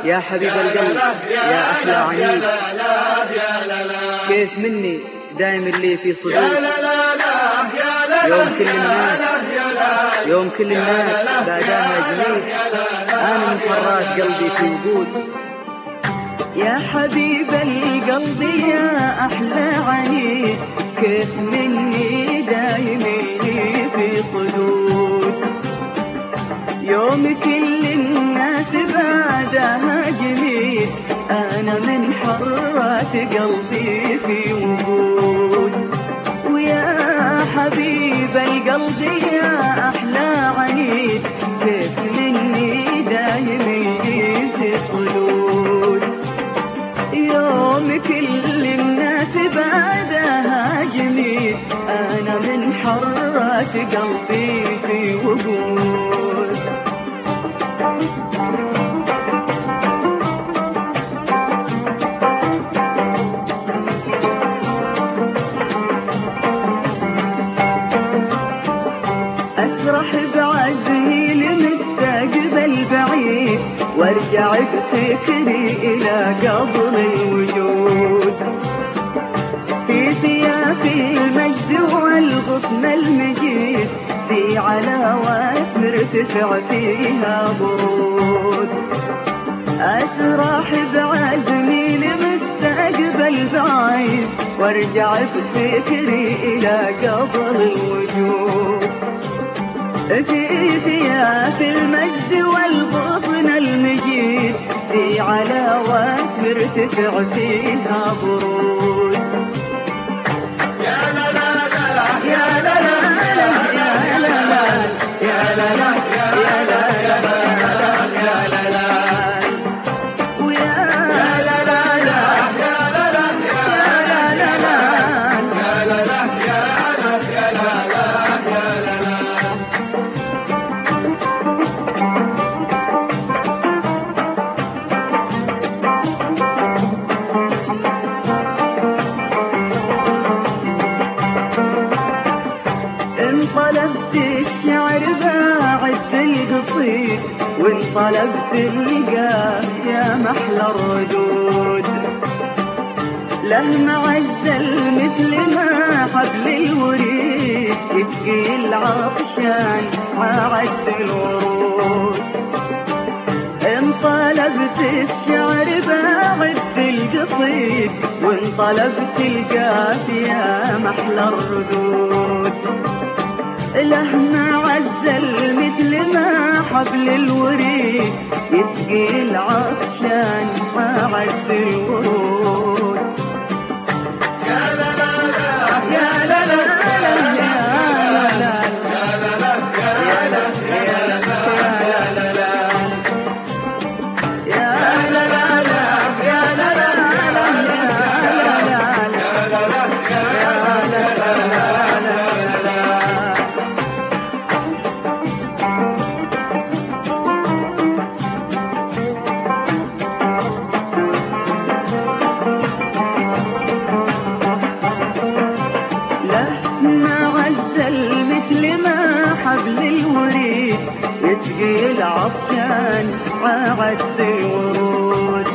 يا حبيب القلب يا أحلى عنيد، كيف مني دايم اللي في صدور. يوم كل الناس بعدها جميل، أنا من حرات قلبي في وجود. يا حبيب القلب يا أحلى عنيد، كيف مني دايم اللي في صدود. يوم كل الناس بعدها جميل، أنا من حرات قلبي في وجود. ويا حبيب القلب يا أحلى عنيد، كيف مني دايم اللي في صدود. يوم كل الناس بعدها جميل، أنا من حرات قلبي في وجود. أسرح بعزمي لمستقبل بعيد، وارجع بفكري إلى قبر الوجود. في ثياب المجد والغصن المجيد، في علاوات مرتفع فيها برود. أسرح بعزمي لمستقبل بعيد، وارجع بفكري إلى قبر الوجود. في ثياب المجد والغصن المجيد، في علاوات مرتفع فيها برود. يا لا لا لا يا لا لا يا لا لا يا لا لا يا لا لا يا لا لا ويا لا لا لا يا لا لا يا لا لا يا لا لا يا لا يا لا لا يا لا لا. إن طلبت الشعر باعد القصيد، وإن طلبت القاف يا محلى الردود. له معزل مثل ما حبل الوريد، يسقي العطشان عد الورود. إن طلبت الشعر باعد القصيد، وإن طلبت القاف يا محلى الردود. له معزل مثل ما حبل الوريد، يسقي العطشان عد الورود. يا لا لا لا يا لا لا لا يا لا لا يا لا لا يا لا يا لا يا لا لا يا لا لا لا يا لا لا حبل الوريد، يسقي العطشان عد الورود.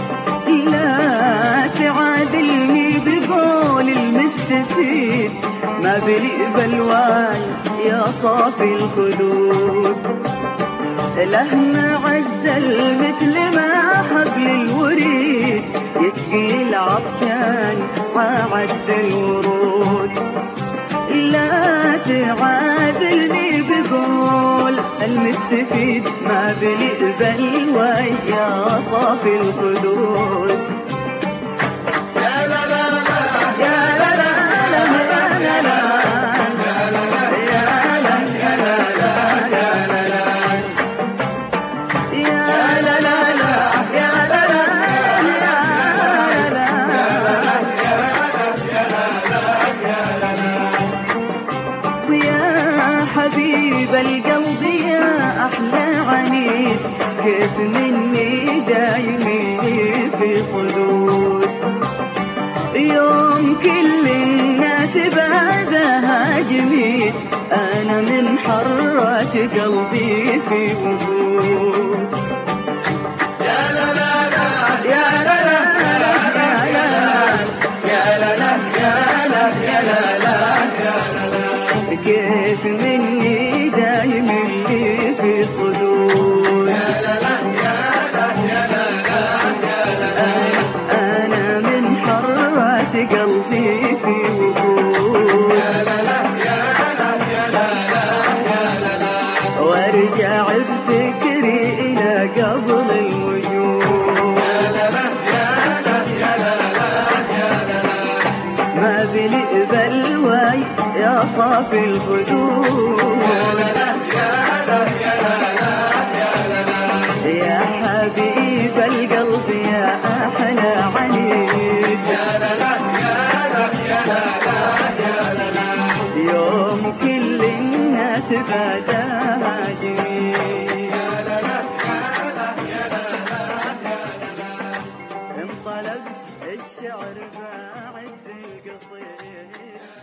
لا تعادلني بقول المستفيد، ما بلي بلواي يا صافي الخدود. له معزل مثل ما حبل الوريد، يسقي العطشان عد الورود. لا تعادلني بقول المستفيد، ما بلي بلواي يا صافي الخدود. يا لا لا لا يا لا لا لا لا لا يا لا يا لا يا لا يا لا لا يا لا ويا حبيب القلب يا أحلى عنيد، كيف مني دايم في صدود. يوم كل الناس بعدها جميل، أنا من حرات قلبي في وجود. يا لا لا كيف مني دايم اللي في صدور. أنا من حرات قلبي في وقود، وارجع بفكري إلى قبل الوجود. ما بلي بلواي يا صافي الخدود، يا حبيب القلب يا أحلى عنيد. يوم كل الناس فداها جميل، انطلق الشعر بعد القصيد.